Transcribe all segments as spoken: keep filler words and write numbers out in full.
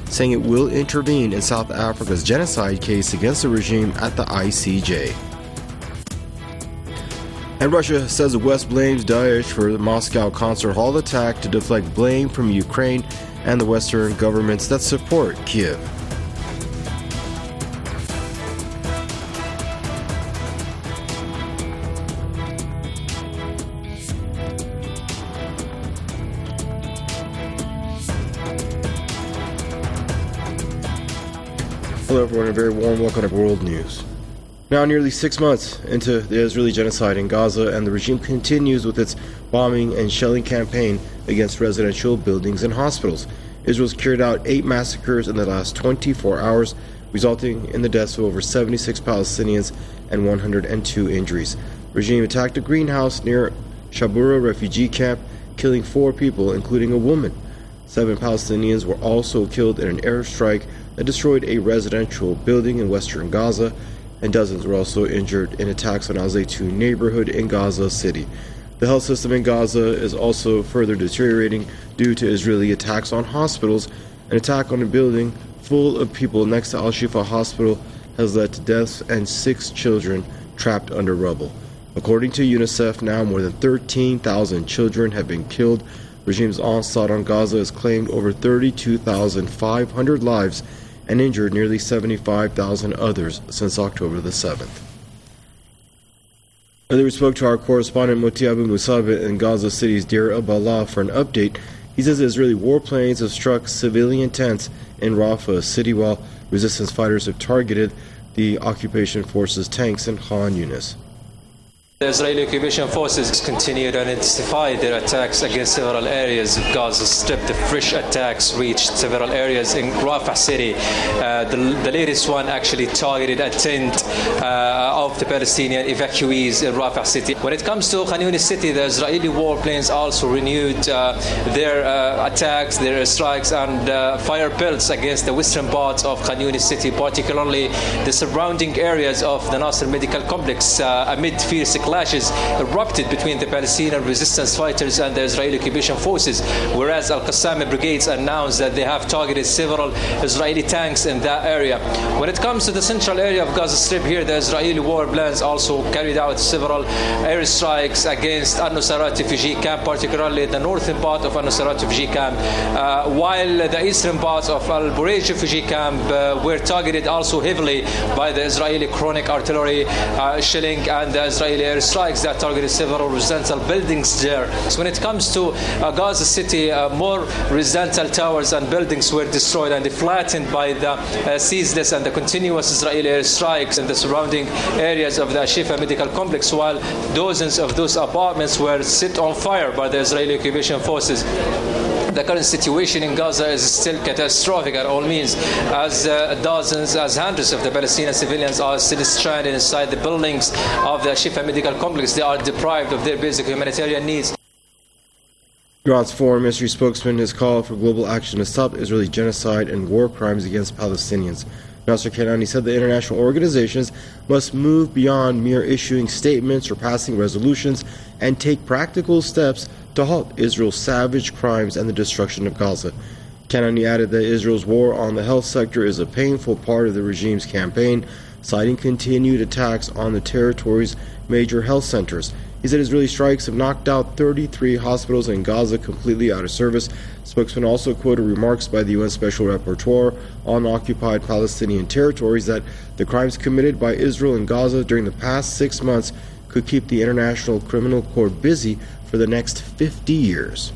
saying it will intervene in South Africa's genocide case against the regime at the I C J. And Russia says the West blames Daesh for the Moscow concert hall attack to deflect blame from Ukraine and the Western governments that support Kiev. Hello everyone, and a very warm welcome to World News. Now nearly six months into the Israeli genocide in Gaza, and the regime continues with its bombing and shelling campaign against residential buildings and hospitals. Israel's carried out eight massacres in the last twenty-four hours, resulting in the deaths of over seventy-six Palestinians and one hundred two injuries. The regime attacked a greenhouse near Shabura refugee camp, killing four people, including a woman. Seven Palestinians were also killed in an airstrike that destroyed a residential building in western Gaza, and dozens were also injured in attacks on Al Zaytun neighborhood in Gaza City. The health system in Gaza is also further deteriorating due to Israeli attacks on hospitals. An attack on a building full of people next to Al-Shifa Hospital has led to deaths and six children trapped under rubble. According to UNICEF, now more than thirteen thousand children have been killed. The regime's onslaught on Gaza has claimed over thirty-two thousand five hundred lives and injured nearly seventy-five thousand others since October the seventh. Earlier we spoke to our correspondent Moti Abu Musab in Gaza City's Deir al-Balah for an update. He says Israeli warplanes have struck civilian tents in Rafah city while resistance fighters have targeted the occupation forces' tanks in Khan Yunis. The Israeli occupation forces continued and intensified their attacks against several areas of Gaza Strip. The fresh attacks reached several areas in Rafah city. Uh, the, the latest one actually targeted a tent uh, of the Palestinian evacuees in Rafah city. When it comes to Khan Yunis city, the Israeli warplanes also renewed uh, their uh, attacks, their strikes and uh, fire pelts against the western parts of Khan Yunis city, particularly the surrounding areas of the Nasser Medical Complex, uh, amid fierce clashes erupted between the Palestinian resistance fighters and the Israeli occupation forces, whereas Al-Qassam brigades announced that they have targeted several Israeli tanks in that area. When it comes to the central area of Gaza Strip here, the Israeli war plans also carried out several airstrikes against Al-Nusayrat refugee camp, particularly the northern part of Al-Nusayrat refugee camp, uh, while the eastern parts of Al-Bureij refugee camp uh, were targeted also heavily by the Israeli chronic artillery uh, shelling and the Israeli air strikes that targeted several residential buildings there. So when it comes to uh, Gaza City, uh, more residential towers and buildings were destroyed and flattened by the uh, ceaseless and the continuous Israeli air strikes in the surrounding areas of the Al-Shifa Medical Complex, while dozens of those apartments were set on fire by the Israeli occupation forces. The current situation in Gaza is still catastrophic at all means, as uh, dozens, as hundreds of the Palestinian civilians are still stranded inside the buildings of the Shifa Medical Complex. They are deprived of their basic humanitarian needs. Iran's foreign ministry spokesman has called for global action to stop Israeli genocide and war crimes against Palestinians. Nasser Kanani said that international organizations must move beyond mere issuing statements or passing resolutions and take practical steps to halt Israel's savage crimes and the destruction of Gaza. Kanani added that Israel's war on the health sector is a painful part of the regime's campaign, citing continued attacks on the territory's major health centers. He said Israeli strikes have knocked out thirty-three hospitals in Gaza completely out of service. Spokesman also quoted remarks by the U N Special Rapporteur on occupied Palestinian territories that the crimes committed by Israel in Gaza during the past six months could keep the International Criminal Court busy for the next fifty years.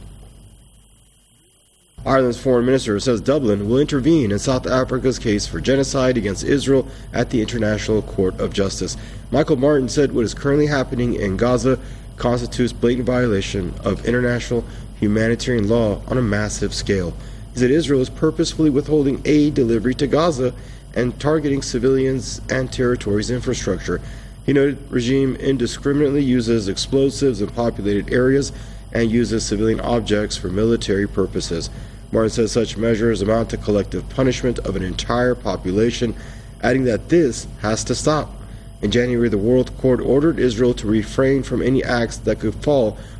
Ireland's foreign minister says Dublin will intervene in South Africa's case for genocide against Israel at the International Court of Justice. Michael Martin said what is currently happening in Gaza constitutes blatant violation of international humanitarian law on a massive scale. He said Israel is purposefully withholding aid delivery to Gaza and targeting civilians and territory's infrastructure. He noted the regime indiscriminately uses explosives in populated areas and uses civilian objects for military purposes. Martin says such measures amount to collective punishment of an entire population, adding that this has to stop. In January, the World Court ordered Israel to refrain from any acts that could fall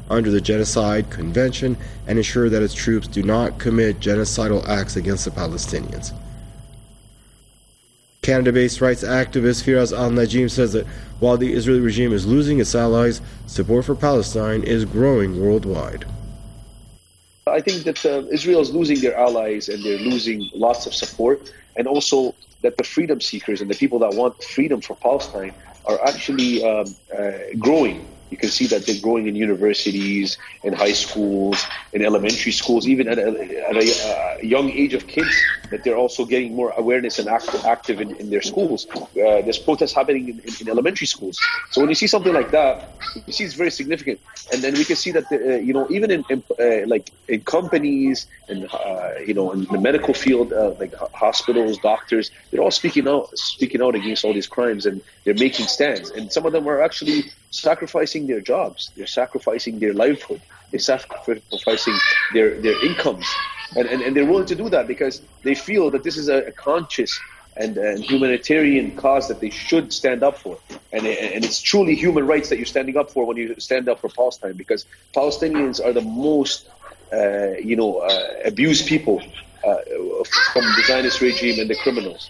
under the Genocide Convention and ensure that its troops do not commit genocidal acts against the Palestinians. Canada-based rights activist Firas al-Najim says that while the Israeli regime is losing its allies, support for Palestine is growing worldwide. I think that uh, Israel is losing their allies and they're losing lots of support, and also that the freedom seekers and the people that want freedom for Palestine are actually um, uh, growing. You can see that they're growing in universities, in high schools, in elementary schools, even at a, at a, a young age of kids, that they're also getting more awareness and active, active in, in their schools. Uh, there's protests happening in, in, in elementary schools. So when you see something like that, you see it's very significant. And then we can see that, the, uh, you know, even in, in uh, like in companies and, uh, you know, in the medical field, uh, like hospitals, doctors, they're all speaking out, speaking out against all these crimes, and they're making stands. And some of them are actually sacrificing their jobs, they're sacrificing their livelihood, they're sacrificing their, their incomes. And, and, and they're willing to do that because they feel that this is a, a conscious and, and humanitarian cause that they should stand up for. And, and it's truly human rights that you're standing up for when you stand up for Palestine, because Palestinians are the most, uh, you know, uh, abused people uh, from the Zionist regime and the criminals.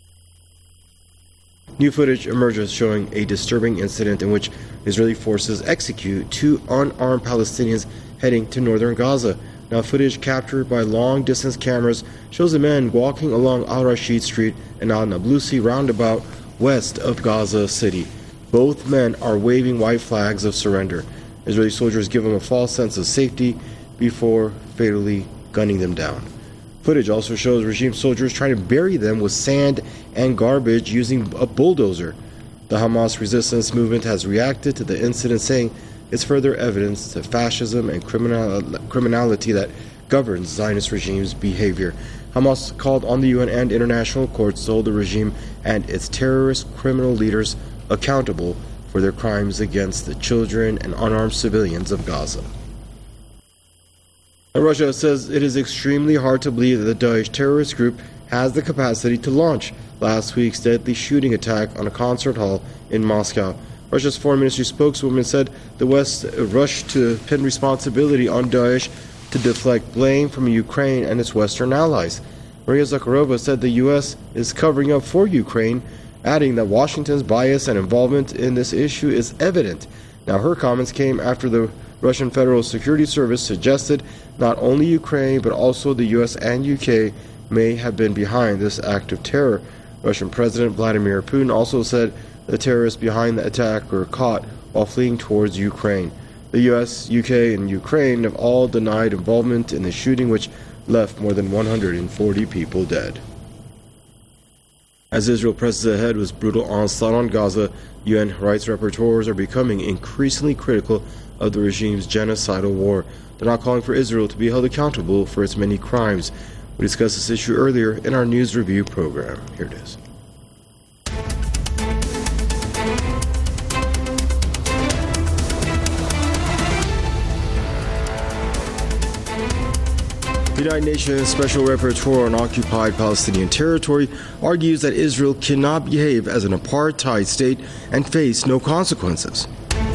New footage emerges showing a disturbing incident in which Israeli forces execute two unarmed Palestinians heading to northern Gaza. Now, footage captured by long-distance cameras shows a man walking along Al-Rashid Street and Al-Nablusi roundabout west of Gaza City. Both men are waving white flags of surrender. Israeli soldiers give them a false sense of safety before fatally gunning them down. Footage also shows regime soldiers trying to bury them with sand and garbage using a bulldozer. The Hamas resistance movement has reacted to the incident, saying it's further evidence to fascism and criminal, criminality that governs Zionist regime's behavior. Hamas called on the U N and international courts to hold the regime and its terrorist criminal leaders accountable for their crimes against the children and unarmed civilians of Gaza. Russia says it is extremely hard to believe that the Daesh terrorist group has the capacity to launch last week's deadly shooting attack on a concert hall in Moscow. Russia's foreign ministry spokeswoman said the West rushed to pin responsibility on Daesh to deflect blame from Ukraine and its Western allies. Maria Zakharova said the U S is covering up for Ukraine, adding that Washington's bias and involvement in this issue is evident. Now, her comments came after the Russian Federal Security Service suggested not only Ukraine but also the U S and U K may have been behind this act of terror. Russian President Vladimir Putin also said the terrorists behind the attack were caught while fleeing towards Ukraine. The U S, U K, and Ukraine have all denied involvement in the shooting, which left more than one hundred forty people dead. As Israel presses ahead with brutal onslaught on Gaza, U N rights rapporteurs are becoming increasingly critical of the regime's genocidal war. They're not calling for Israel to be held accountable for its many crimes. We discussed this issue earlier in our news review program. Here it is. The United Nations Special Rapporteur on Occupied Palestinian Territory argues that Israel cannot behave as an apartheid state and face no consequences.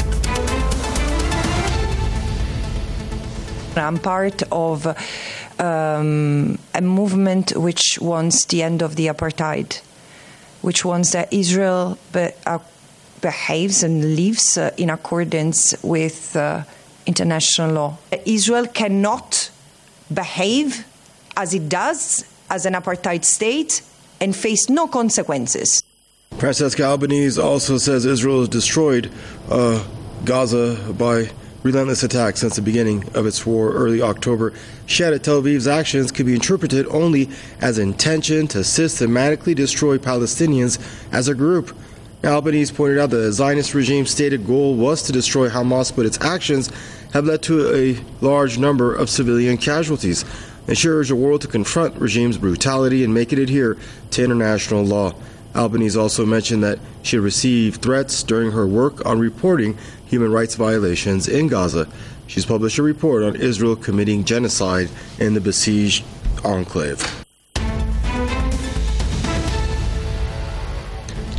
I'm part of um, a movement which wants the end of the apartheid, which wants that Israel be, uh, behaves and lives uh, in accordance with uh, international law. Israel cannot behave as it does as an apartheid state and face no consequences. Francesca Albanese also says Israel has destroyed uh, Gaza by relentless attacks since the beginning of its war early October. She added Tel Aviv's actions could be interpreted only as intention to systematically destroy Palestinians as a group. Albanese pointed out that the Zionist regime's stated goal was to destroy Hamas, but its actions have led to a large number of civilian casualties, and she urged the world to confront regime's brutality and make it adhere to international law. Albanese also mentioned that she had received threats during her work on reporting human rights violations in Gaza. She's published a report on Israel committing genocide in the besieged enclave.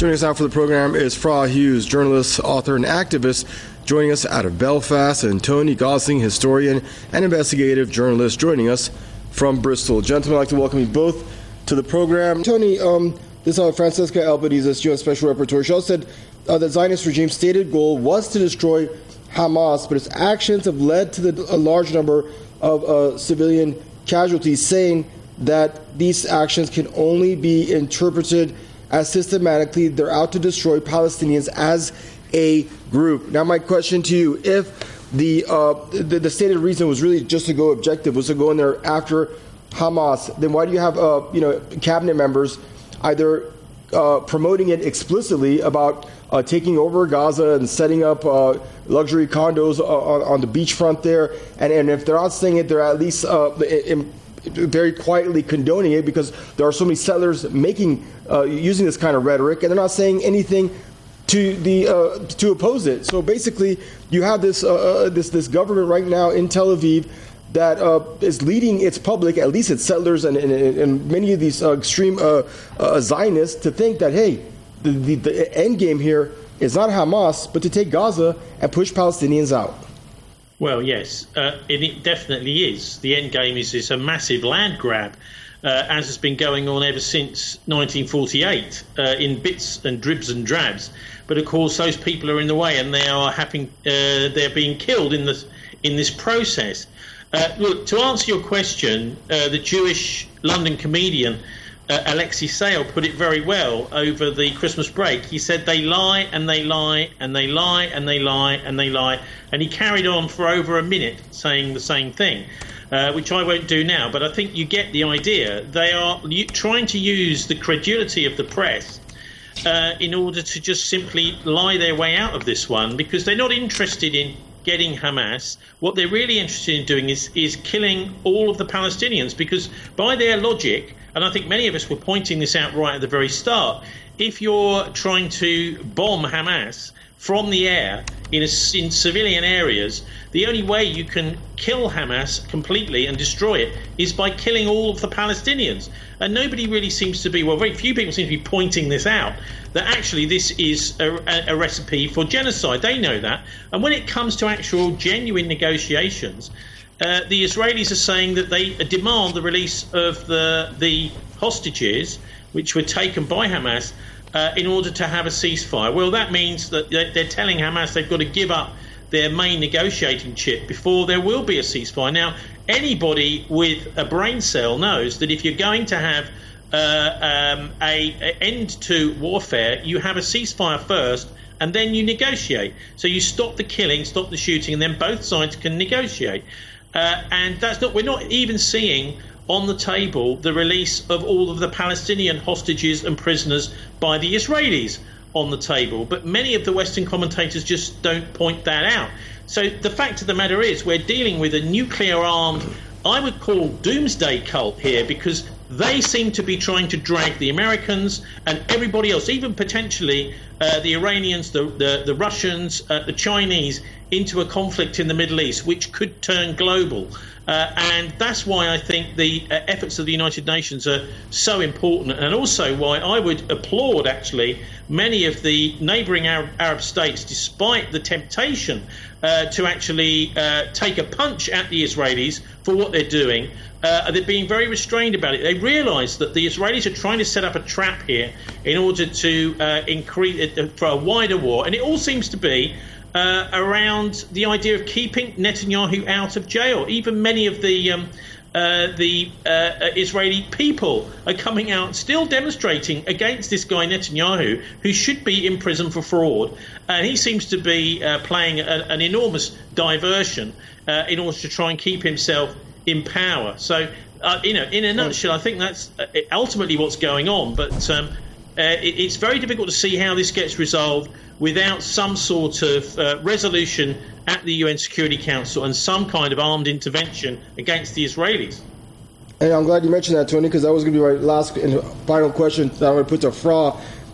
Joining us now for the program is Fra Hughes, journalist, author, and activist, joining us out of Belfast, and Tony Gosling, historian and investigative journalist, joining us from Bristol. Gentlemen, I'd like to welcome you both to the program. Tony, um, this is how Francesca Albanese, U S Special Rapporteur, she also said uh, the Zionist regime's stated goal was to destroy Hamas, but its actions have led to the, a large number of uh, civilian casualties, saying that these actions can only be interpreted as systematically they're out to destroy Palestinians as a group. Now, my question to you, if the, uh, the the stated reason was really just to go objective, was to go in there after Hamas, then why do you have uh, you know cabinet members either uh, promoting it explicitly about uh, taking over Gaza and setting up uh, luxury condos on, on the beachfront there, and, and if they're not saying it, they're at least uh, in, very quietly condoning it because there are so many settlers making uh, using this kind of rhetoric, and they're not saying anything to the uh, to oppose it. So basically, you have this uh, this this government right now in Tel Aviv that uh, is leading its public, at least its settlers and, and, and many of these uh, extreme uh, uh, Zionists, to think that hey, the, the the end game here is not Hamas, but to take Gaza and push Palestinians out. Well, yes, uh, it, it definitely is. The end game is, is a massive land grab, uh, as has been going on ever since nineteen forty-eight, uh, in bits and dribs and drabs. But of course, those people are in the way, and they are having uh, they're being killed in this in this process. Uh, look, to answer your question, uh, the Jewish London comedian uh, Alexei Sayle put it very well over the Christmas break. He said they lie and they lie and they lie and they lie and they lie, and he carried on for over a minute saying the same thing, uh, which I won't do now, but I think you get the idea. They are trying to use the credulity of the press uh, in order to just simply lie their way out of this one, because they're not interested in getting Hamas. What they're really interested in doing is is killing all of the Palestinians, because by their logic, and I think many of us were pointing this out right at the very start, if you're trying to bomb Hamas from the air in, a, in civilian areas, the only way you can kill Hamas completely and destroy it is by killing all of the Palestinians. And nobody really seems to be, well, very few people seem to be pointing this out, that actually this is a, a, a recipe for genocide. They know that. And when it comes to actual genuine negotiations, uh, the Israelis are saying that they demand the release of the, the hostages, which were taken by Hamas, Uh, in order to have a ceasefire. Well, that means that they're telling Hamas they've got to give up their main negotiating chip before there will be a ceasefire. Now, anybody with a brain cell knows that if you're going to have uh, um, a, a end to warfare, you have a ceasefire first and then you negotiate. So you stop the killing, stop the shooting, and then both sides can negotiate. Uh, and that's not, we're not even seeing on the table the release of all of the Palestinian hostages and prisoners by the Israelis on the table. But many of the Western commentators just don't point that out. So the fact of the matter is we're dealing with a nuclear-armed, I would call doomsday cult here, because they seem to be trying to drag the Americans and everybody else, even potentially uh, the Iranians, the, the, the Russians, uh, the Chinese, into a conflict in the Middle East, which could turn global. Uh, and that's why I think the uh, efforts of the United Nations are so important, and also why I would applaud, actually, many of the neighbouring Arab, Arab states, despite the temptation uh, to actually uh, take a punch at the Israelis for what they're doing. Uh, they're being very restrained about it. They realise that the Israelis are trying to set up a trap here in order to uh, increase uh, for a wider war, and it all seems to be Uh, around the idea of keeping Netanyahu out of jail. Even many of the um, uh, the uh, Israeli people are coming out still demonstrating against this guy Netanyahu, who should be in prison for fraud. And he seems to be uh, playing a, an enormous diversion uh, in order to try and keep himself in power. So, uh, you know, in a nutshell, I think that's ultimately what's going on. But um, uh, it, it's very difficult to see how this gets resolved without some sort of uh, resolution at the U N Security Council and some kind of armed intervention against the Israelis. And I'm glad you mentioned that, Tony, because that was going to be my last and final question that I'm going to put to Fra.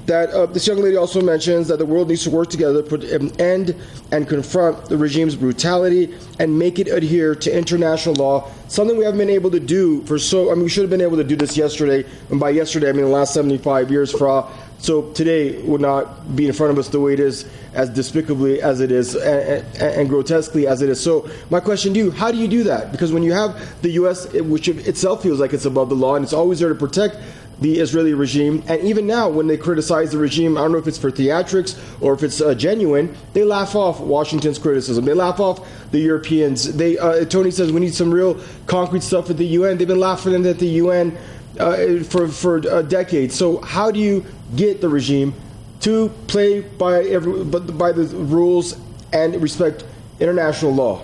that uh, this young lady also mentions that the world needs to work together to put an end and confront the regime's brutality and make it adhere to international law, something we haven't been able to do for so, I mean, we should have been able to do this yesterday, and by yesterday, I mean the last seventy-five years, Fra. So today would not be in front of us the way it is, as despicably as it is, and, and, and grotesquely as it is. So my question to you, how do you do that? Because when you have the U S, which itself feels like it's above the law, and it's always there to protect the Israeli regime, and even now when they criticize the regime, I don't know if it's for theatrics or if it's uh, genuine, they laugh off Washington's criticism. They laugh off the Europeans. They uh, Tony says we need some real concrete stuff at the U N. They've been laughing at the U N uh, for, for uh, decades. So how do you get the regime to play by every, by the rules and respect international law?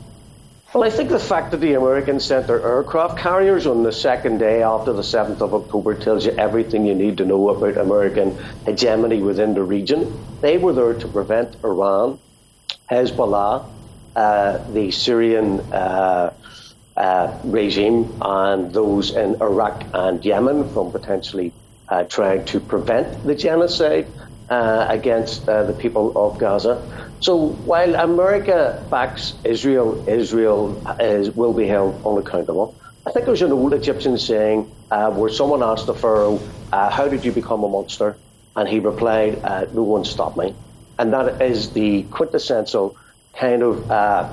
Well, I think the fact that the Americans sent their aircraft carriers on the second day after the seventh of October tells you everything you need to know about American hegemony within the region. They were there to prevent Iran, Hezbollah, uh, the Syrian uh, uh, regime, and those in Iraq and Yemen from potentially uh, trying to prevent the genocide uh, against uh, the people of Gaza. So while America backs Israel, Israel is, will be held unaccountable. I think there's an old Egyptian saying uh, where someone asked the pharaoh, uh, how did you become a monster? And he replied, uh, no one stopped me. And that is the quintessential kind of uh,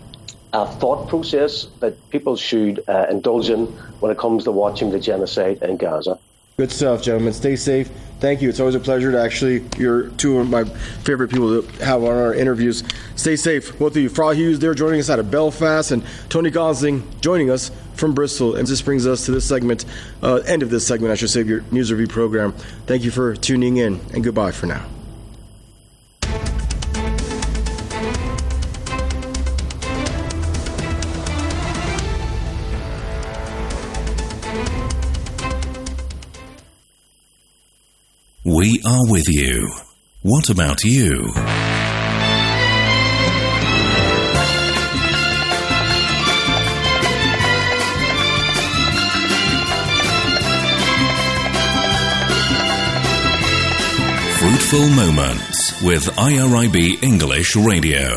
uh, thought process that people should uh, indulge in when it comes to watching the genocide in Gaza. Good stuff, gentlemen. Stay safe. Thank you. It's always a pleasure to actually, you're two of my favorite people to have on our interviews. Stay safe, both of you. Fra Hughes there joining us out of Belfast, and Tony Gosling joining us from Bristol. And this brings us to this segment, uh, end of this segment, I should say, of your News Review program. Thank you for tuning in, and goodbye for now. We are with you. What about you? Fruitful Moments with I R I B English Radio.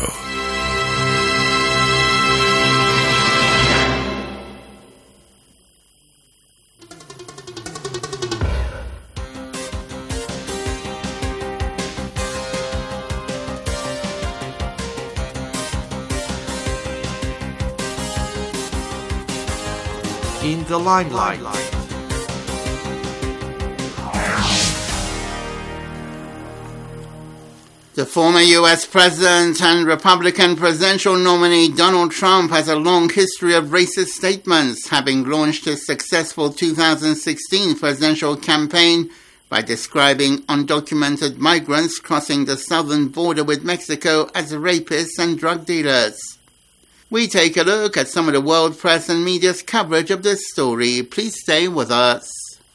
In the limelight. The former U S President and Republican presidential nominee Donald Trump has a long history of racist statements, having launched his successful two thousand sixteen presidential campaign by describing undocumented migrants crossing the southern border with Mexico as rapists and drug dealers. We take a look at some of the world press and media's coverage of this story. Please stay with us.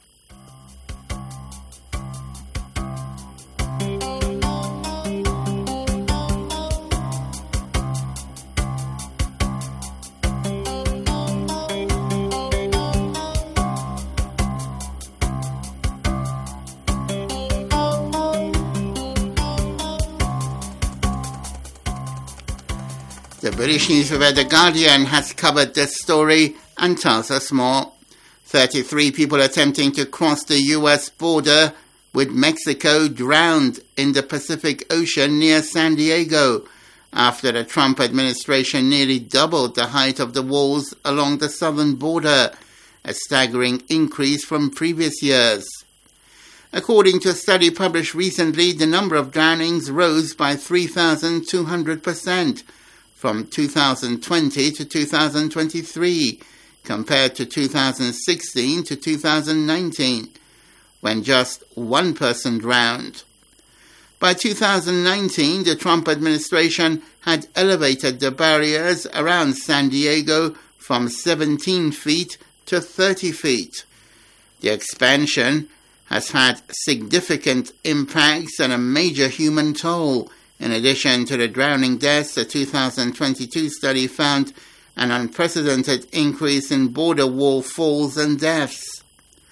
The British newspaper The Guardian has covered this story and tells us more. thirty-three people attempting to cross the U S border with Mexico drowned in the Pacific Ocean near San Diego after the Trump administration nearly doubled the height of the walls along the southern border, a staggering increase from previous years. According to a study published recently, the number of drownings rose by three thousand two hundred percent. From two thousand twenty to two thousand twenty-three, compared to two thousand sixteen to two thousand nineteen, when just one person drowned. By two thousand nineteen, the Trump administration had elevated the barriers around San Diego from seventeen feet to thirty feet. The expansion has had significant impacts and a major human toll. In addition to the drowning deaths, the two thousand twenty-two study found an unprecedented increase in border wall falls and deaths.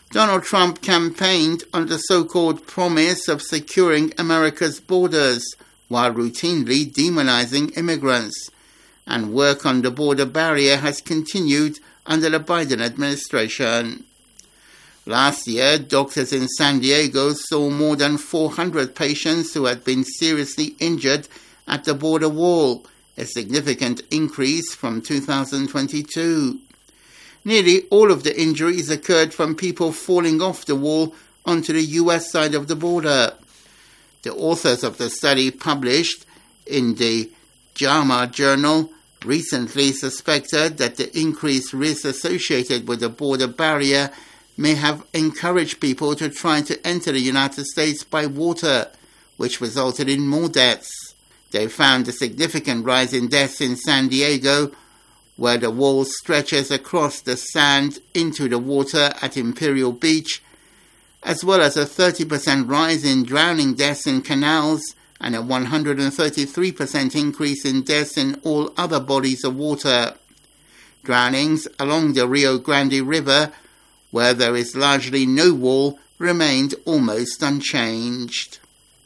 Donald Trump campaigned on the so-called promise of securing America's borders while routinely demonizing immigrants, and work on the border barrier has continued under the Biden administration. Last year, doctors in San Diego saw more than four hundred patients who had been seriously injured at the border wall, a significant increase from two thousand twenty-two. Nearly all of the injuries occurred from people falling off the wall onto the U S side of the border. The authors of the study, published in the JAMA Journal, recently suspected that the increased risk associated with the border barrier may have encouraged people to try to enter the United States by water, which resulted in more deaths. They found a significant rise in deaths in San Diego, where the wall stretches across the sand into the water at Imperial Beach, as well as a thirty percent rise in drowning deaths in canals and a one hundred thirty-three percent increase in deaths in all other bodies of water. Drownings along the Rio Grande River, where there is largely no wall, remained almost unchanged.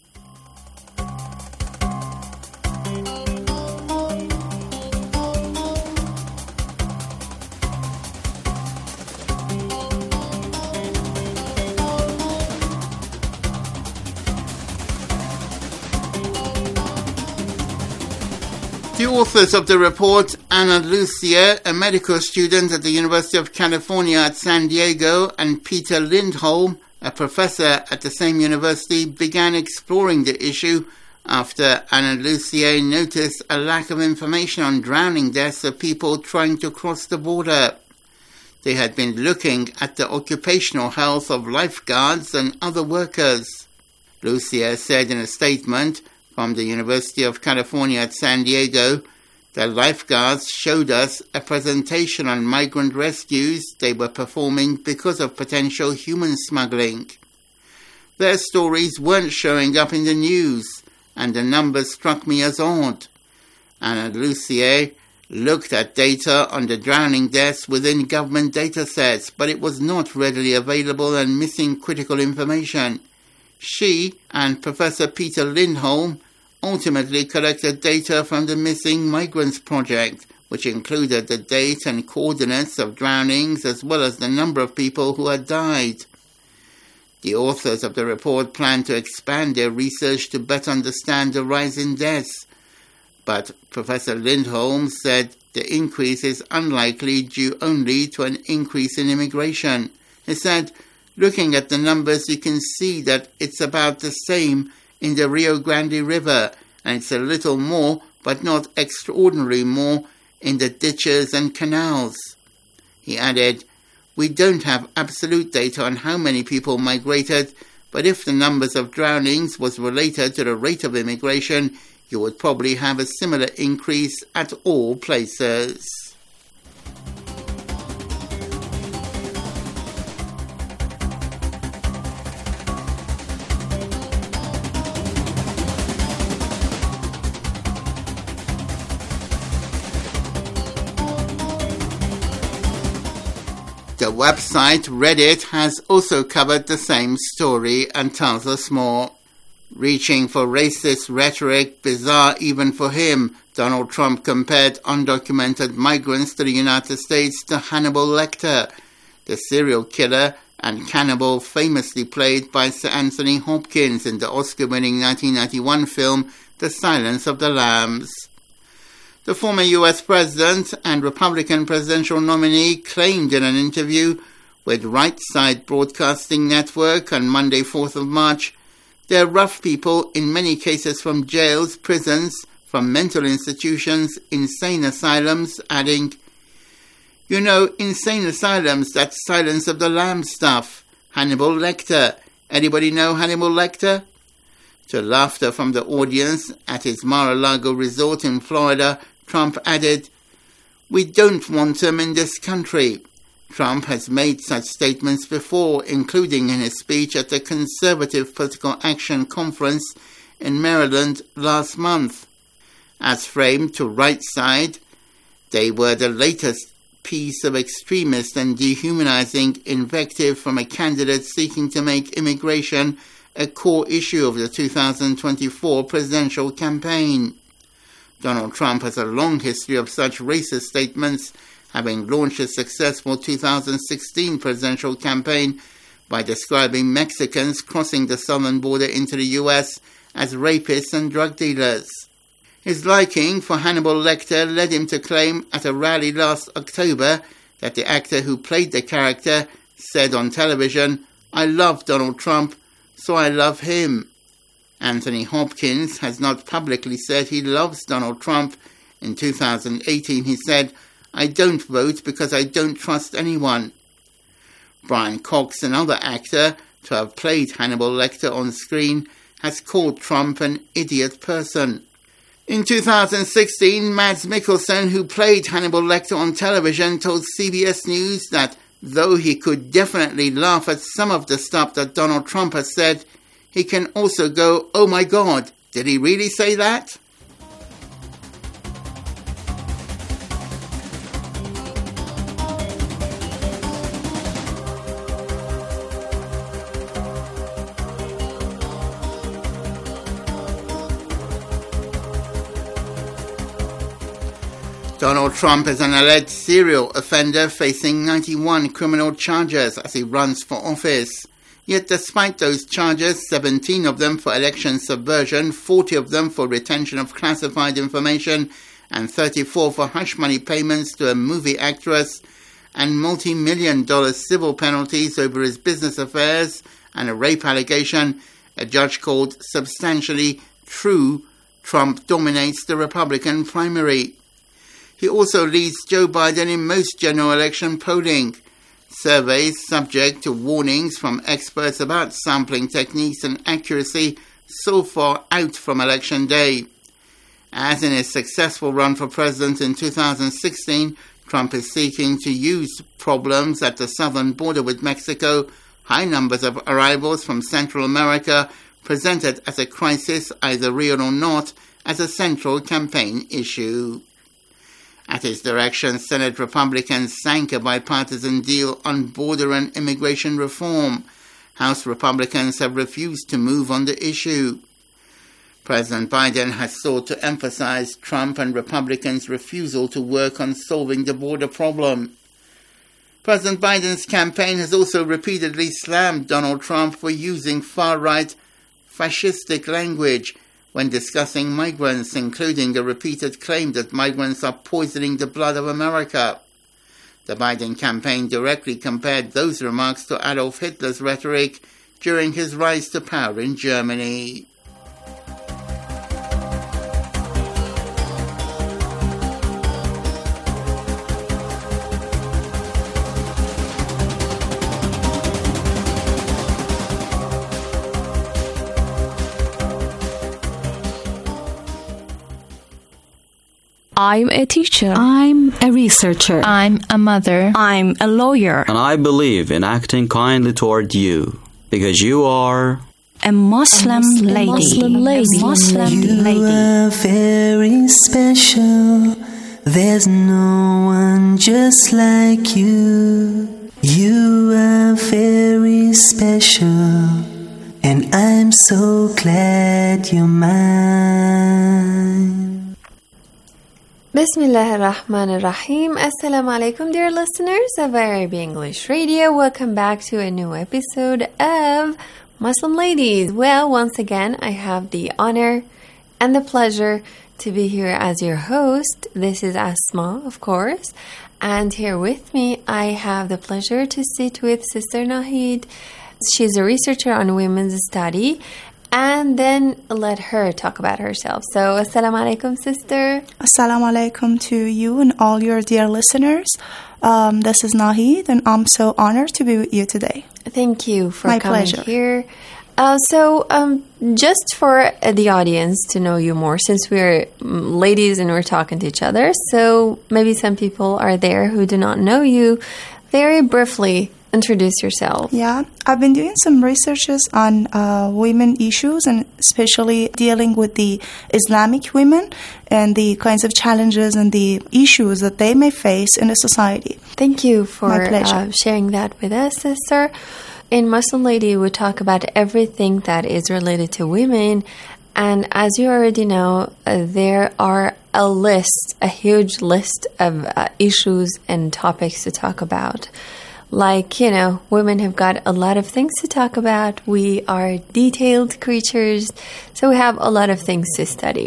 The authors of the report, Ana Lucia, a medical student at the University of California at San Diego, and Peter Lindholm, a professor at the same university, began exploring the issue after Ana Lucia noticed a lack of information on drowning deaths of people trying to cross the border. They had been looking at the occupational health of lifeguards and other workers. Lucia said in a statement from the University of California at San Diego, the lifeguards showed us a presentation on migrant rescues they were performing because of potential human smuggling. Their stories weren't showing up in the news, and the numbers struck me as odd. Ana Lucia looked at data on the drowning deaths within government data sets, but it was not readily available and missing critical information. She and Professor Peter Lindholm ultimately collected data from the Missing Migrants Project, which included the date and coordinates of drownings as well as the number of people who had died. The authors of the report plan to expand their research to better understand the rise in deaths, but Professor Lindholm said the increase is unlikely due only to an increase in immigration. He said, looking at the numbers, you can see that it's about the same in the Rio Grande River, and it's a little more, but not extraordinarily more, in the ditches and canals. He added, we don't have absolute data on how many people migrated, but if the numbers of drownings was related to the rate of immigration, you would probably have a similar increase at all places. The website Reddit has also covered the same story and tells us more. Reaching for racist rhetoric, bizarre even for him, Donald Trump compared undocumented migrants to the United States to Hannibal Lecter, the serial killer and cannibal famously played by Sir Anthony Hopkins in the Oscar-winning nineteen ninety-one film The Silence of the Lambs. The former U S president and Republican presidential nominee claimed in an interview with Right Side Broadcasting Network on Monday, fourth of March, they're rough people, in many cases from jails, prisons, from mental institutions, insane asylums, adding, you know, insane asylums, that's Silence of the Lambs stuff. Hannibal Lecter. Anybody know Hannibal Lecter? To laughter from the audience at his Mar-a-Lago resort in Florida, Trump added, we don't want him in this country. Trump has made such statements before, including in his speech at the Conservative Political Action Conference in Maryland last month. As framed to Right Side, they were the latest piece of extremist and dehumanizing invective from a candidate seeking to make immigration a core issue of the two thousand twenty-four presidential campaign. Donald Trump has a long history of such racist statements, having launched a successful two thousand sixteen presidential campaign by describing Mexicans crossing the southern border into the U S as rapists and drug dealers. His liking for Hannibal Lecter led him to claim at a rally last October that the actor who played the character said on television, "I love Donald Trump, so I love him." Anthony Hopkins has not publicly said he loves Donald Trump. In two thousand eighteen he said, "I don't vote because I don't trust anyone." Brian Cox, another actor to have played Hannibal Lecter on screen, has called Trump an idiot person. In two thousand sixteen, Mads Mikkelsen, who played Hannibal Lecter on television, told C B S News that though he could definitely laugh at some of the stuff that Donald Trump has said, he can also go, "Oh my God, did he really say that?" Donald Trump is an alleged serial offender facing ninety-one criminal charges as he runs for office. Yet despite those charges, seventeen of them for election subversion, forty of them for retention of classified information, and thirty-four for hush money payments to a movie actress, and multi-million dollar civil penalties over his business affairs and a rape allegation, a judge called substantially true, Trump dominates the Republican primary. He also leads Joe Biden in most general election polling. Surveys subject to warnings from experts about sampling techniques and accuracy so far out from Election Day. As in his successful run for president in two thousand sixteen, Trump is seeking to use problems at the southern border with Mexico, high numbers of arrivals from Central America, presented as a crisis, either real or not, as a central campaign issue. At his direction, Senate Republicans sank a bipartisan deal on border and immigration reform. House Republicans have refused to move on the issue. President Biden has sought to emphasize Trump and Republicans' refusal to work on solving the border problem. President Biden's campaign has also repeatedly slammed Donald Trump for using far-right fascistic language when discussing migrants, including the repeated claim that migrants are poisoning the blood of America. The Biden campaign directly compared those remarks to Adolf Hitler's rhetoric during his rise to power in Germany. I'm a teacher. I'm a researcher. I'm a mother. I'm a lawyer. And I believe in acting kindly toward you, because you are a Muslim, a Muslim lady. Muslim lady. A Muslim you lady. You are very special. There's no one just like you. You are very special, and I'm so glad you're mine. Bismillah ar-Rahman ar-Rahim. Assalamu alaikum, dear listeners of I R I B English Radio. Welcome back to a new episode of Muslim Ladies. Well, once again, I have the honor and the pleasure to be here as your host. This is Asma, of course. And here with me, I have the pleasure to sit with Sister Nahid. She's a researcher on women's study. And then let her talk about herself. So, assalamu alaikum, sister. Assalamu alaikum to you and all your dear listeners. Um, this is Nahid, and I'm so honored to be with you today. Thank you for My coming pleasure. here. Uh, so, um, just for the audience to know you more, since we're ladies and we're talking to each other, so maybe some people are there who do not know you. Very briefly, introduce yourself. Yeah, I've been doing some researches on uh, women issues and especially dealing with the Islamic women and the kinds of challenges and the issues that they may face in a society. Thank you for My pleasure. Uh, sharing that with us, sister. In Muslim Lady, we talk about everything that is related to women. And as you already know, uh, there are a list, a huge list of uh, issues and topics to talk about. Like, you know, women have got a lot of things to talk about. We are detailed creatures, so we have a lot of things to study.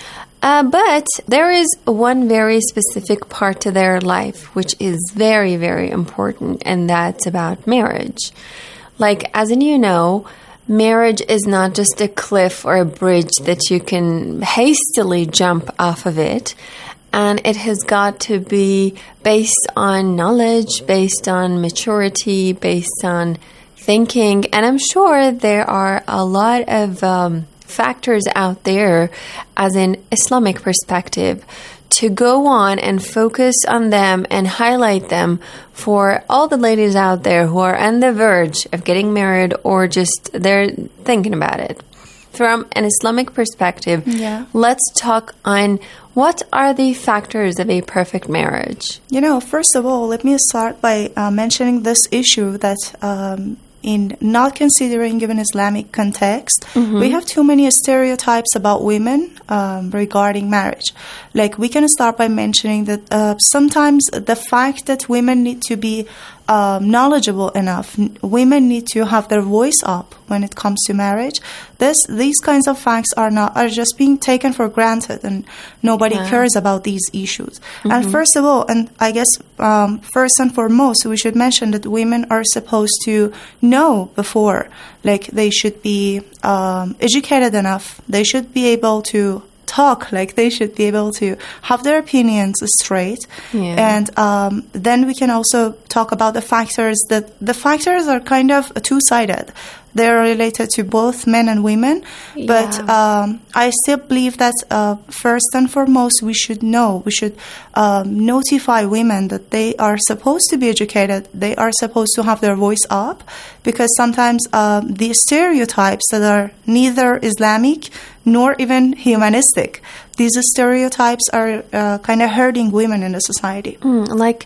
Uh, but there is one very specific part to their life which is very, very important, and that's about marriage. Like, as in you know, marriage is not just a cliff or a bridge that you can hastily jump off of it. And it has got to be based on knowledge, based on maturity, based on thinking. And I'm sure there are a lot of um, factors out there, as in Islamic perspective, to go on and focus on them and highlight them for all the ladies out there who are on the verge of getting married or just they're thinking about it. From an Islamic perspective, yeah. let's talk on what are the factors of a perfect marriage. You know, first of all, let me start by uh, mentioning this issue that um, in not considering even Islamic context, mm-hmm. we have too many stereotypes about women um, regarding marriage. Like, we can start by mentioning that uh, sometimes the fact that women need to be um, knowledgeable enough, n- women need to have their voice up when it comes to marriage. This, these kinds of facts are not are just being taken for granted, and nobody yeah. cares about these issues. Mm-hmm. And first of all, and I guess um, first and foremost, we should mention that women are supposed to know before, like they should be um, educated enough. They should be able to talk, like they should be able to have their opinions straight. Yeah. And um, then we can also talk about the factors that the factors are kind of two-sided. They're related to both men and women, yeah. but um, I still believe that uh, first and foremost we should know, we should um, notify women that they are supposed to be educated, they are supposed to have their voice up, because sometimes uh, the stereotypes that are neither Islamic nor even humanistic, these stereotypes are uh, kind of hurting women in the society. Mm, like...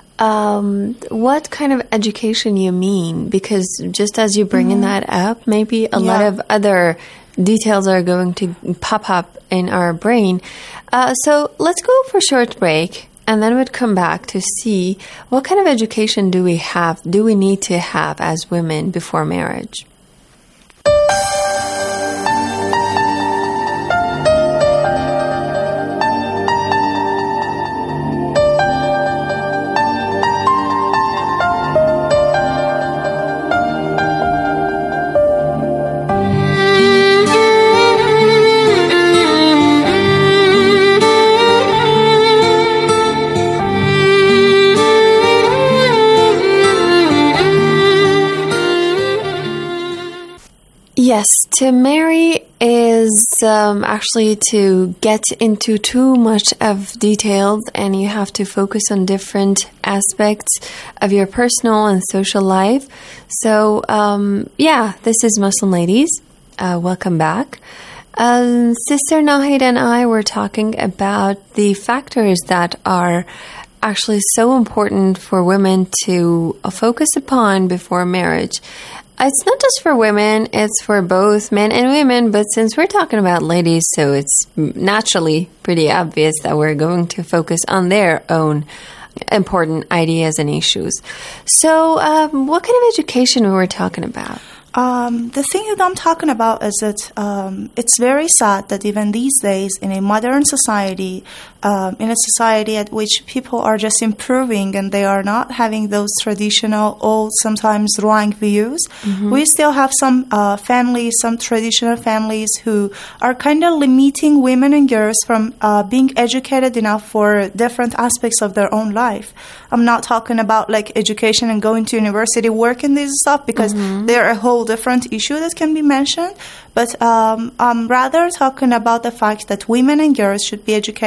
Um, what kind of education you mean? Because just as you bring mm-hmm. that up, maybe a yeah. lot of other details are going to pop up in our brain. Uh, so let's go for a short break, and then we'll come back to see what kind of education do we have, do we need to have as women before marriage? Yes, to marry is um, actually to get into too much of details, and you have to focus on different aspects of your personal and social life. So, um, yeah, this is Muslim Ladies. Uh, welcome back. Uh, Sister Nahid and I were talking about the factors that are actually so important for women to uh, focus upon before marriage. It's not just for women, it's for both men and women, but since we're talking about ladies, so it's naturally pretty obvious that we're going to focus on their own important ideas and issues. So, um, what kind of education were we talking about? Um, the thing that I'm talking about is that um, it's very sad that even these days in a modern society, um, in a society at which people are just improving and they are not having those traditional, old, sometimes wrong views, mm-hmm. we still have some uh, families, some traditional families who are kind of limiting women and girls from uh, being educated enough for different aspects of their own life. I'm not talking about like education and going to university, working this stuff, because mm-hmm. they're a whole different issue that can be mentioned, but um, I'm rather talking about the fact that women and girls should be educated about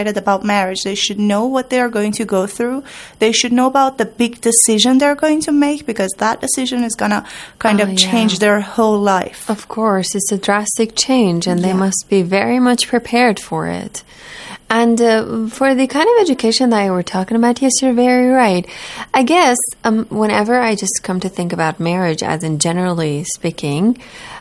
about marriage. They should know what they are going to go through. They should know about the big decision they're going to make, because that decision is going to kind Oh, of yeah. change their whole life. Of course, it's a drastic change, and they Yeah. must be very much prepared for it. And uh, for the kind of education that you were talking about, yes, you're very right. I guess um, whenever I just come to think about marriage, as in generally speaking,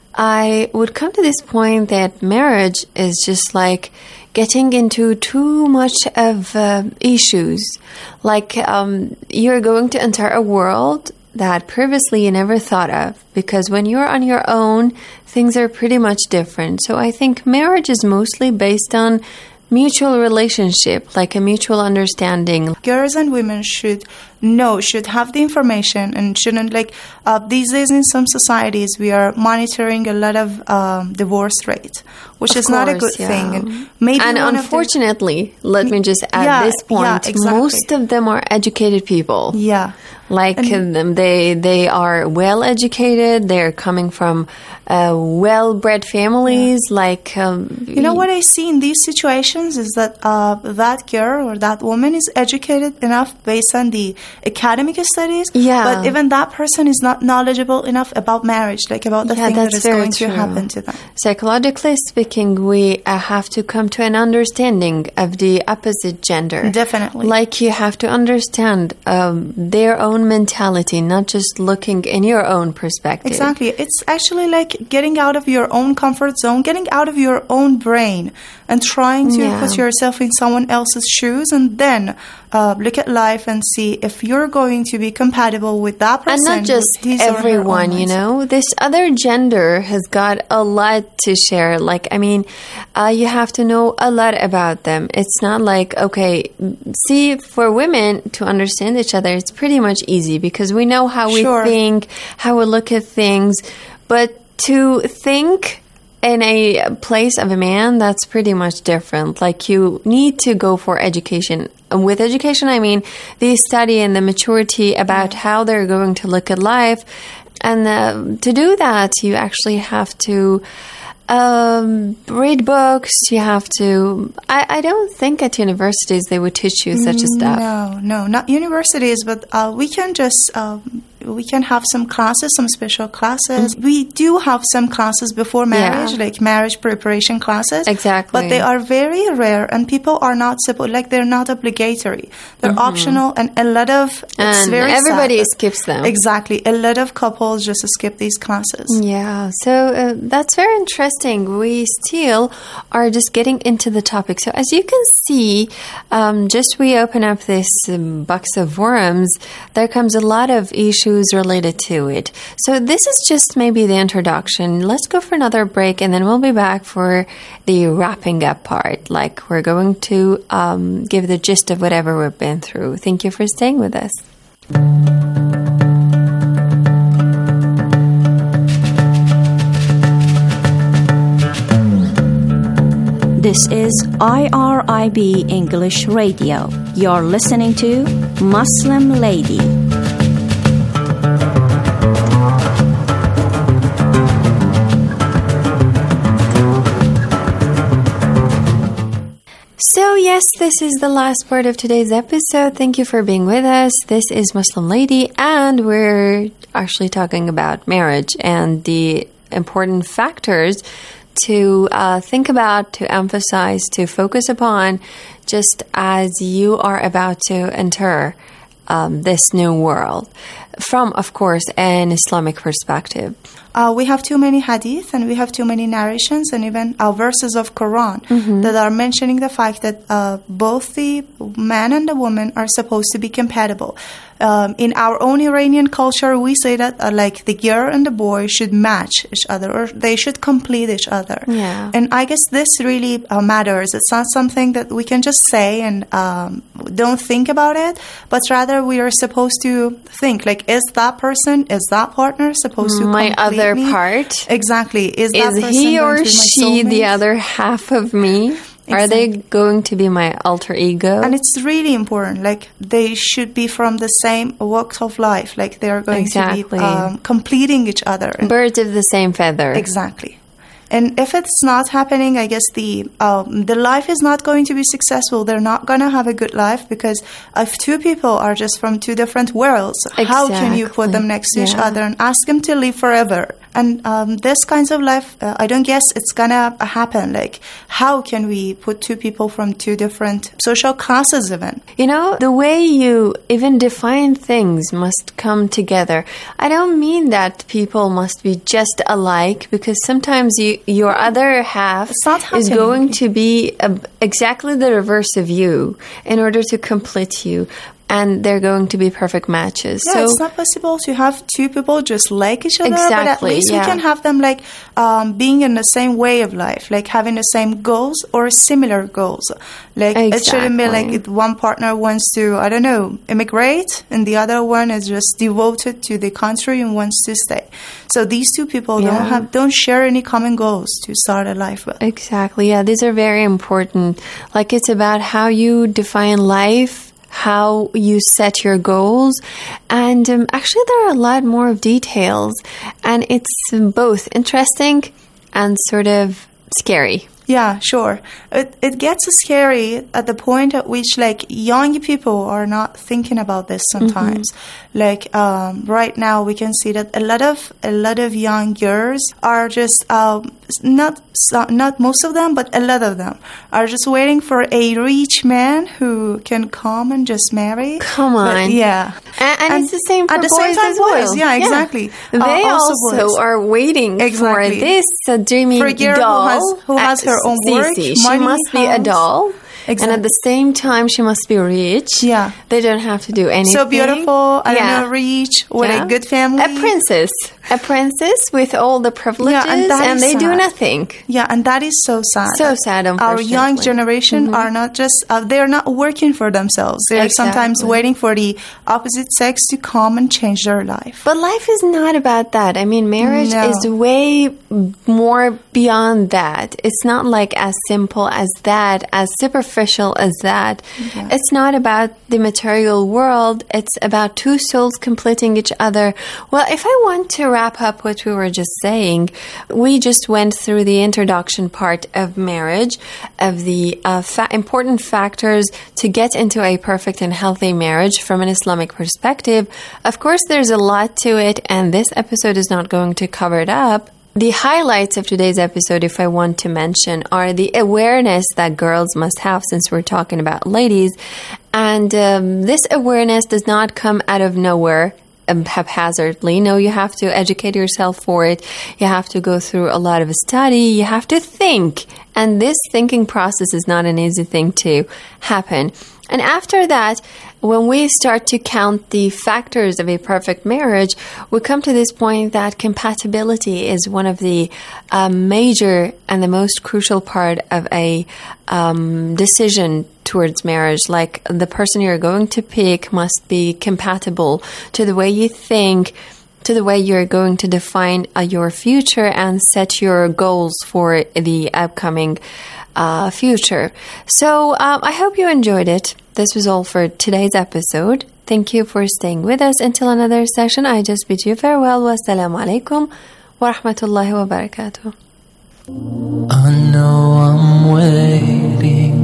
I would come to this point that marriage is just like getting into too much of uh, issues. Like um, you're going to enter a world that previously you never thought of, because when you're on your own, things are pretty much different. So I think marriage is mostly based on mutual relationship, like a mutual understanding. Girls and women should know, should have the information, and shouldn't like uh, these days in some societies we are monitoring a lot of um, divorce rate, which Of is not a course, good yeah. thing. And maybe and one of the- unfortunately, let me just add Yeah, this point: yeah, exactly. most of them are educated people. Yeah. Like And- um, they they are well educated. They're coming from uh, well bred families. Like um, You know what I see in these situations is that uh, that girl or that woman is educated enough based on the academic studies, Yeah. but even that person is not knowledgeable enough about marriage, like about the Yeah, thing that that's is very going true. to happen to them. Psychologically speaking, we uh, have to come to an understanding of the opposite gender. Definitely. Like you have to understand um, their own mentality, not just looking in your own perspective. Exactly. It's actually like getting out of your own comfort zone, getting out of your own brain and trying to Yeah. put yourself in someone else's shoes, and then uh, look at life and see if you're going to be compatible with that person. And not just with his or her own everyone, you mindset. know. This other gender has got a lot to share. Like, I mean, uh, you have to know a lot about them. It's not like, okay, see, for women to understand each other, it's pretty much easy because we know how we Sure. think, how we look at things. But to think in a place of a man, that's pretty much different. Like, you need to go for education. And with education, I mean the study and the maturity about how they're going to look at life. And uh, to do that, you actually have to um, read books. You have to... I, I don't think at universities they would teach you such a stuff. No, no, not universities, but uh, we can just um, we can have some classes, some special classes. Mm. We do have some classes before marriage, Yeah. like marriage preparation classes. Exactly. But they are very rare, and people are not supposed like they're not obligatory. They're Mhm. optional, and a lot of it's And very everybody sad. skips them. Exactly, a lot of couples just skip these classes. Yeah, so uh, that's very interesting. We still are just getting into the topic. So as you can see, um, just we open up this um, box of worms, there comes a lot of issues related to it. So this is just maybe the introduction. Let's go for another break, and then we'll be back for the wrapping up part. Like, we're going to um, give the gist of whatever we've been through. Thank you for staying with us. This is I R I B English Radio. You're listening to Muslim Lady. So yes, this is the last part of today's episode. Thank you for being with us. This is Muslim Lady, and we're actually talking about marriage and the important factors to uh, think about, to emphasize, to focus upon, just as you are about to enter um, this new world from, of course, an Islamic perspective. Uh, we have too many hadith, and we have too many narrations, and even uh, verses of Quran Mhm. that are mentioning the fact that uh, both the man and the woman are supposed to be compatible. Um, in our own Iranian culture, we say that uh, like the girl and the boy should match each other, or they should complete each other. Yeah. And I guess this really uh, matters. It's not something that we can just say and um, don't think about it, but rather we are supposed to think, like, is that person, is that partner supposed to My complete other me? part? Exactly. Is, that Is person he going or to be my she the soulmate? other half of me? Are they going to be my alter ego? And it's really important. Like, they should be from the same walk of life. Like, they are going to Exactly. be um, completing each other. And Birds of the same feather. exactly. And if it's not happening, I guess the um, the life is not going to be successful. They're not going to have a good life, because if two people are just from two different worlds, exactly. how can you put them next to yeah. each other and ask them to live forever? And um, this kinds of life, uh, I don't guess it's going to happen. Like, how can we put two people from two different social classes even? You know, the way you even define things must come together. I don't mean that people must be just alike, because sometimes you, your other half is going to be a, exactly the reverse of you in order to complete you. And they're going to be perfect matches. Yeah, so it's not possible to have two people just like each other, exactly, but at least yeah. we can have them like um, being in the same way of life, like having the same goals or similar goals. Like exactly. it shouldn't be like if one partner wants to, I don't know, immigrate, and the other one is just devoted to the country and wants to stay. So these two people yeah. don't have, don't share any common goals to start a life with. Exactly. Yeah, these are very important. Like, it's about how you define life, how you set your goals, and um, actually there are a lot more of details, and it's both interesting and sort of scary. Yeah, sure. It it gets scary at the point at which, like, young people are not thinking about this sometimes. Mm-hmm. Like, um, right now we can see that a lot of a lot of young girls are just um, not not most of them, but a lot of them are just waiting for a rich man who can come and just marry. Come on, but, yeah, and, and, and it's the same for at the boys same time, as well. Boys, yeah, exactly. Yeah. They uh, also, also are waiting exactly. for this uh, dreamy for a girl doll who has, who has her own work. She money, must be house. a doll. Exactly. And at the same time, she must be rich. Yeah. They don't have to do anything. So beautiful, I yeah. don't know, rich, with yeah. a good family. A princess. A princess with all the privileges, yeah, and, and they sad. do nothing. Yeah, and that is so sad. So sad, unfortunately. Our young generation mm-hmm. are not just, uh, they're not working for themselves. They're exactly. sometimes waiting for the opposite sex to come and change their life. But life is not about that. I mean, marriage no. is way more beyond that. It's not like as simple as that, as superficial as that. Yeah. It's not about the material world. It's about two souls completing each other. Well, if I want to wrap up what we were just saying, we just went through the introduction part of marriage, of the uh, fa- important factors to get into a perfect and healthy marriage from an Islamic perspective. Of course, there's a lot to it, and this episode is not going to cover it up. The highlights of today's episode, if I want to mention, are the awareness that girls must have, since we're talking about ladies. And um, this awareness does not come out of nowhere um, haphazardly. No, you have to educate yourself for it. You have to go through a lot of study. You have to think. And this thinking process is not an easy thing to happen. And after that, when we start to count the factors of a perfect marriage, we come to this point that compatibility is one of the uh, major and the most crucial part of a um, decision towards marriage. Like, the person you're going to pick must be compatible to the way you think, to the way you're going to define uh, your future and set your goals for the upcoming uh, future. So um, I hope you enjoyed it. This was all for today's episode. Thank you for staying with us until another session. I just bid you farewell. Wassalamu alaikum wa rahmatullahi wa barakatuh. I know I'm waiting,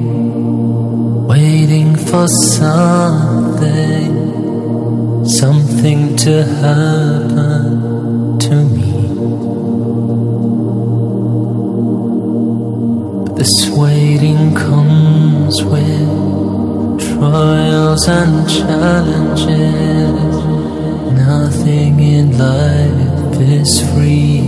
waiting for something, something to happen to me. But this waiting comes with trials and challenges. Nothing in life is free.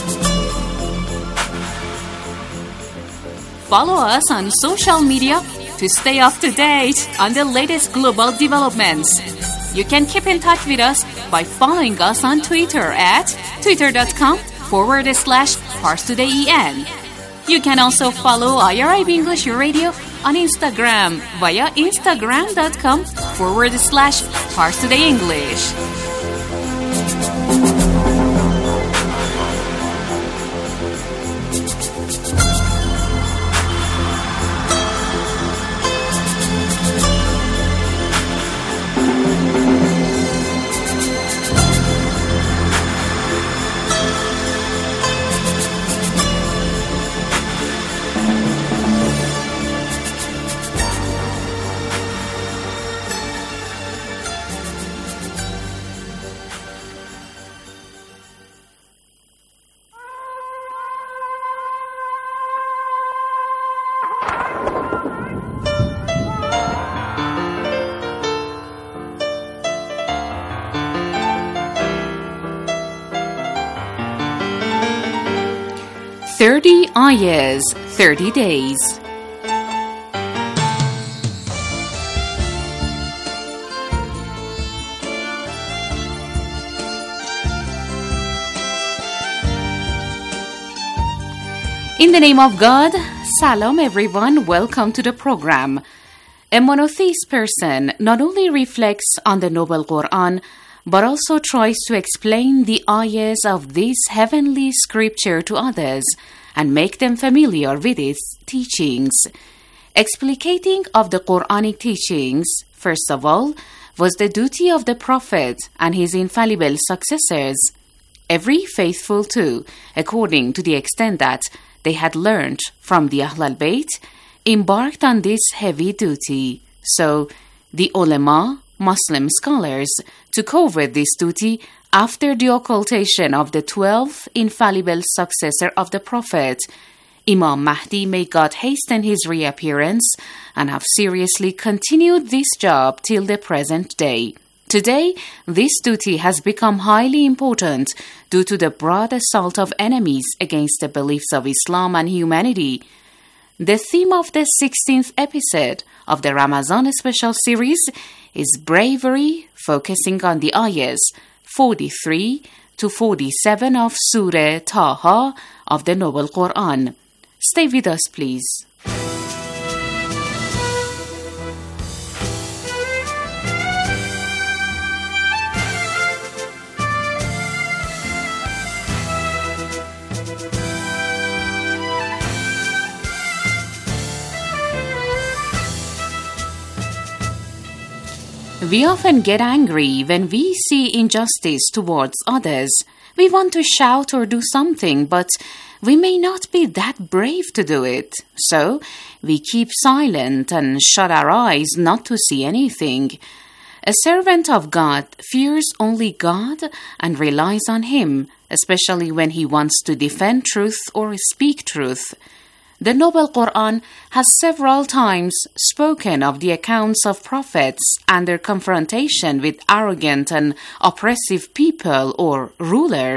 Follow us on social media to stay up to date on the latest global developments. You can keep in touch with us by following us on Twitter at twitter.com forward slash ParsTodayEN. You can also follow I R I B English Radio on Instagram via instagram.com forward slash ParsTodayEnglish. thirty ayahs, thirty days. In the name of God, Salam everyone, welcome to the program. A monotheist person not only reflects on the Noble Quran, but also tries to explain the ayahs of this heavenly scripture to others and make them familiar with its teachings. Explicating of the Quranic teachings, first of all, was the duty of the Prophet and his infallible successors. Every faithful too, according to the extent that they had learned from the Ahl al-Bayt, embarked on this heavy duty. So, the ulama, Muslim scholars, took over this duty after the occultation of the twelfth infallible successor of the Prophet, Imam Mahdi. May God hasten his reappearance, and have seriously continued this job till the present day. Today, this duty has become highly important due to the broad assault of enemies against the beliefs of Islam and humanity. The theme of the sixteenth episode of the Ramadan special series is bravery, focusing on the ayahs forty-three to forty-seven of Surah Taha of the Noble Quran. Stay with us, please. We often get angry when we see injustice towards others. We want to shout or do something, but we may not be that brave to do it. So, we keep silent and shut our eyes not to see anything. A servant of God fears only God and relies on Him, especially when he wants to defend truth or speak truth. The Noble Quran has several times spoken of the accounts of prophets and their confrontation with arrogant and oppressive people or rulers.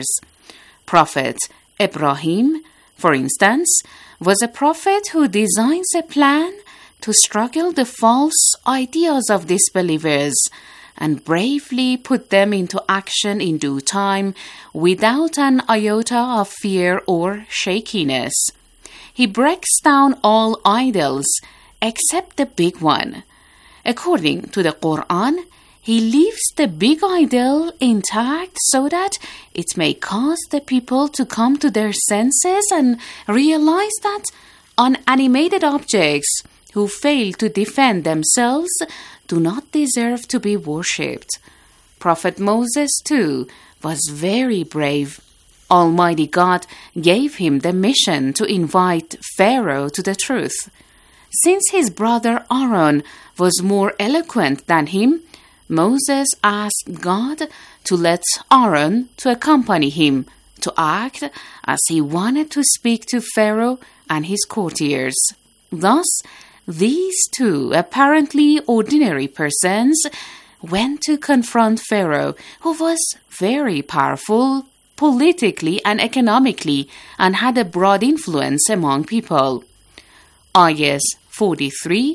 Prophet Ibrahim, for instance, was a prophet who designs a plan to struggle the false ideas of disbelievers and bravely put them into action in due time without an iota of fear or shakiness. He breaks down all idols except the big one. According to the Quran, he leaves the big idol intact so that it may cause the people to come to their senses and realize that unanimated objects who fail to defend themselves do not deserve to be worshipped. Prophet Moses, too, was very brave. Almighty God gave him the mission to invite Pharaoh to the truth. Since his brother Aaron was more eloquent than him, Moses asked God to let Aaron to accompany him to act as he wanted to speak to Pharaoh and his courtiers. Thus, these two apparently ordinary persons went to confront Pharaoh, who was very powerful politically and economically and had a broad influence among people. Ayahs forty-three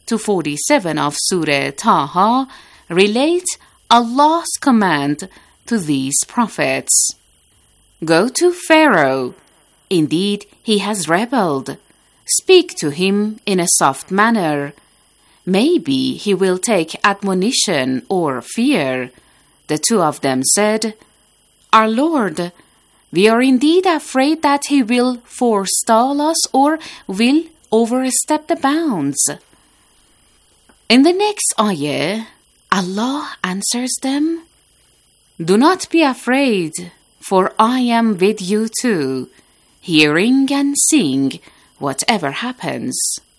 to forty-seven of Surah Taha relate Allah's command to these prophets. Go to Pharaoh. Indeed, he has rebelled. Speak to him in a soft manner. Maybe he will take admonition or fear. The two of them said, Our Lord, we are indeed afraid that he will forestall us or will overstep the bounds. In the next ayah, Allah answers them, Do not be afraid, for I am with you too, hearing and seeing whatever happens.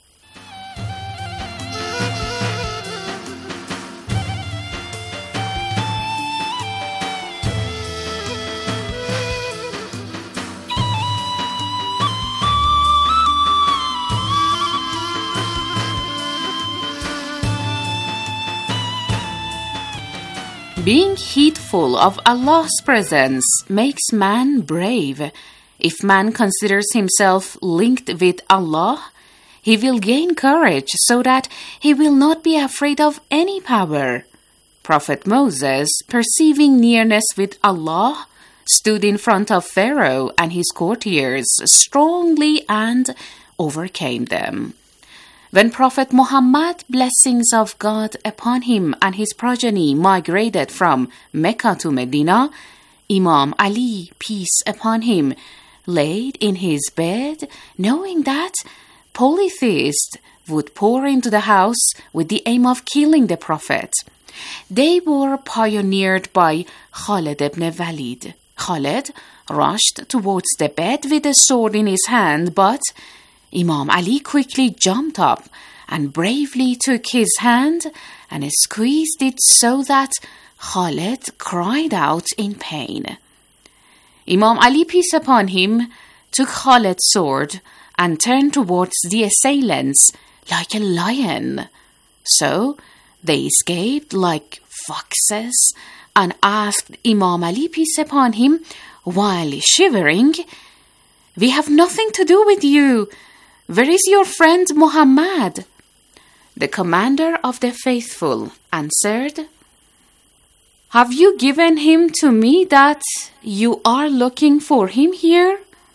Being heedful of Allah's presence makes man brave. If man considers himself linked with Allah, he will gain courage so that he will not be afraid of any power. Prophet Moses, perceiving nearness with Allah, stood in front of Pharaoh and his courtiers strongly and overcame them. When Prophet Muhammad, blessings of God upon him and his progeny, migrated from Mecca to Medina, Imam Ali, peace upon him, laid in his bed, knowing that polytheists would pour into the house with the aim of killing the Prophet. They were pioneered by Khalid ibn Walid. Khalid rushed towards the bed with a sword in his hand, but Imam Ali quickly jumped up and bravely took his hand and squeezed it so that Khalid cried out in pain. Imam Ali, peace upon him, took Khalid's sword and turned towards the assailants like a lion. So they escaped like foxes and asked Imam Ali, peace upon him, while shivering, We have nothing to do with you. Where is your friend Muhammad? The commander of the faithful answered, Have you given him to me that you are looking for him here?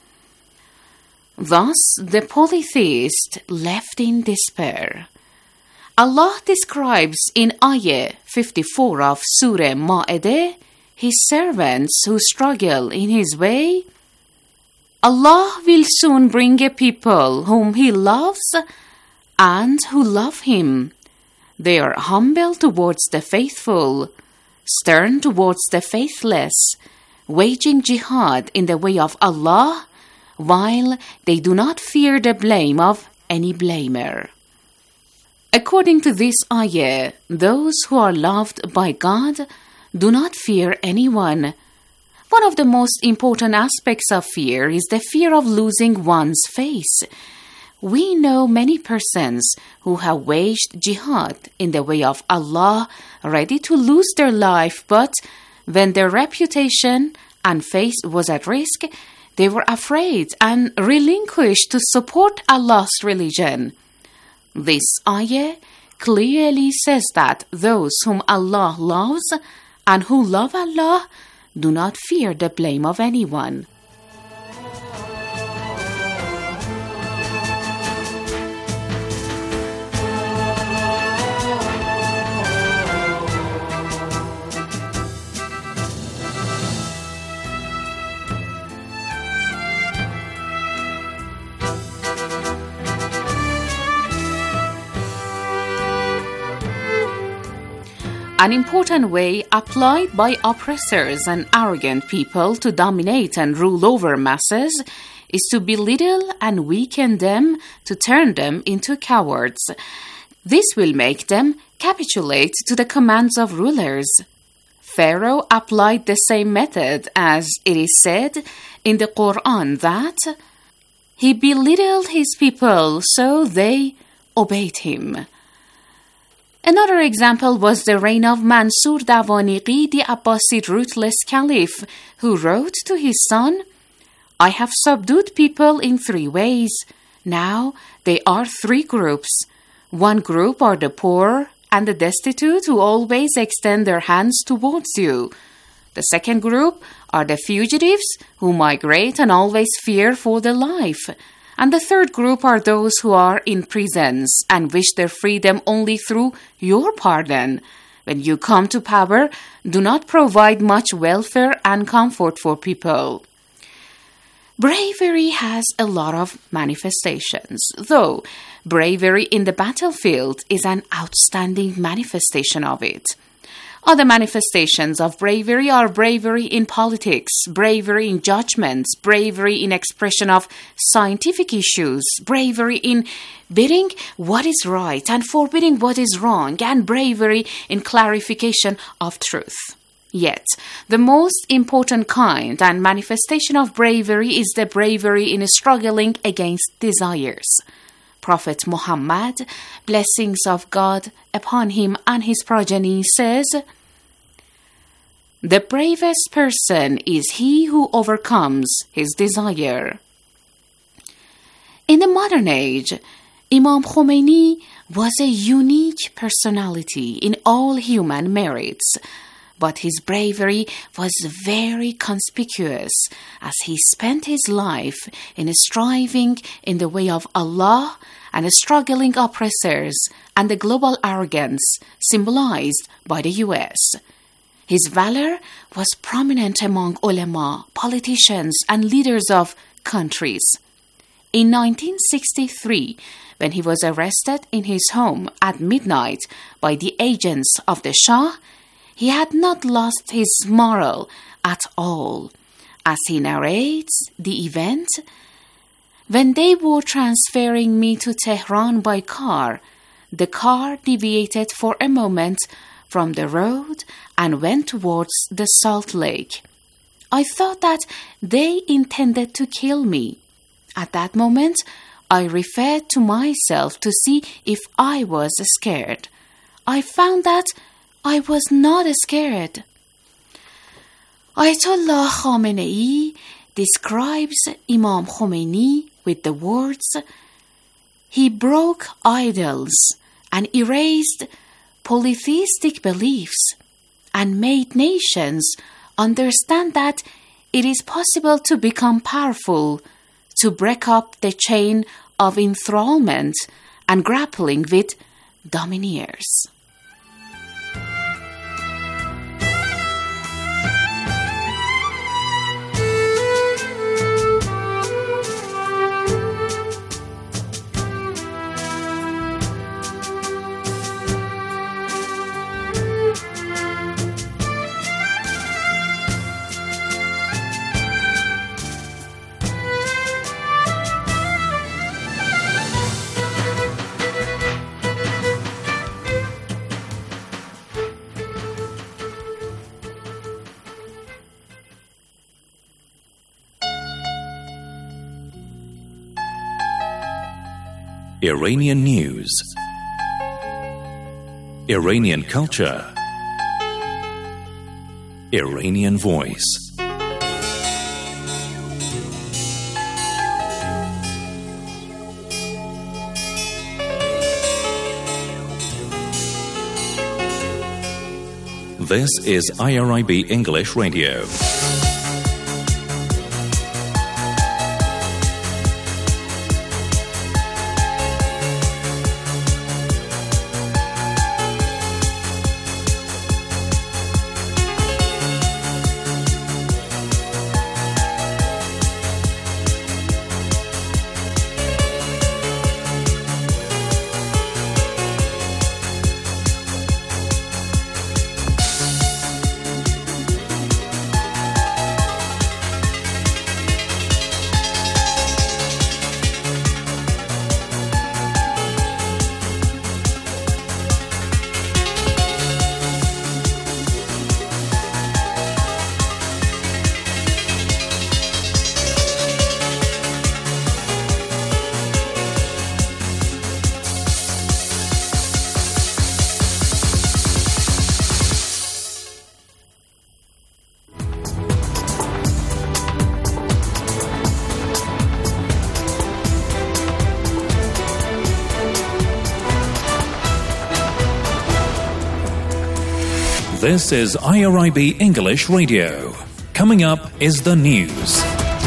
Thus the polytheist left in despair. Allah describes in Ayah fifty-four of Surah Ma'idah his servants who struggle in his way. Allah will soon bring a people whom He loves and who love Him. They are humble towards the faithful, stern towards the faithless, waging jihad in the way of Allah, while they do not fear the blame of any blamer. According to this ayah, those who are loved by God do not fear anyone. One of the most important aspects of fear is the fear of losing one's face. We know many persons who have waged jihad in the way of Allah, ready to lose their life, but when their reputation and face was at risk, they were afraid and relinquished to support Allah's religion. This ayah clearly says that those whom Allah loves and who love Allah do not fear the blame of anyone. An important way applied by oppressors and arrogant people to dominate and rule over masses is to belittle and weaken them to turn them into cowards. This will make them capitulate to the commands of rulers. Pharaoh applied the same method, as it is said in the Quran that he belittled his people so they obeyed him. Another example was the reign of Mansur Dawaniqi, the Abbasid ruthless caliph, who wrote to his son, I have subdued people in three ways. Now they are three groups. One group are the poor and the destitute who always extend their hands towards you. The second group are the fugitives who migrate and always fear for their life. And the third group are those who are in prisons and wish their freedom only through your pardon. When you come to power, do not provide much welfare and comfort for people. Bravery has a lot of manifestations, though bravery in the battlefield is an outstanding manifestation of it. Other manifestations of bravery are bravery in politics, bravery in judgments, bravery in expression of scientific issues, bravery in bidding what is right and forbidding what is wrong, and bravery in clarification of truth. Yet, the most important kind and manifestation of bravery is the bravery in struggling against desires. Prophet Muhammad, blessings of God upon him and his progeny, says, "The bravest person is he who overcomes his desire." In the modern age, Imam Khomeini was a unique personality in all human merits, but his bravery was very conspicuous as he spent his life in striving in the way of Allah and struggling oppressors and the global arrogance symbolized by the U S. His valor was prominent among ulama, politicians, and leaders of countries. In nineteen sixty-three, when he was arrested in his home at midnight by the agents of the Shah, he had not lost his morale at all. As he narrates the event, "When they were transferring me to Tehran by car, the car deviated for a moment from the road and went towards the Salt Lake. I thought that they intended to kill me. At that moment, I referred to myself to see if I was scared. I found that I was not scared." Ayatollah Khamenei describes Imam Khomeini with the words, "He broke idols and erased polytheistic beliefs and made nations understand that it is possible to become powerful, to break up the chain of enthrallment and grappling with domineers." Iranian news, Iranian culture, Iranian voice. This is I R I B English Radio. This is I R I B English Radio. Coming up is the news.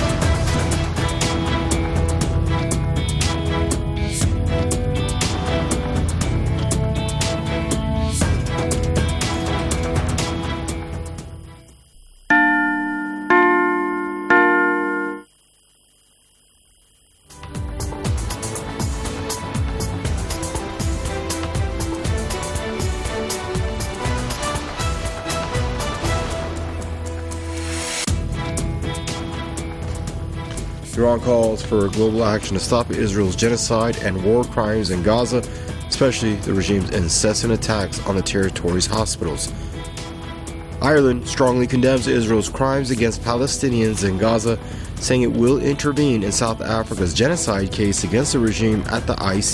Iran calls for global action to stop Israel's genocide and war crimes in Gaza, especially the regime's incessant attacks on the territory's hospitals. Ireland strongly condemns Israel's crimes against Palestinians in Gaza, saying it will intervene in South Africa's genocide case against the regime at the I C C.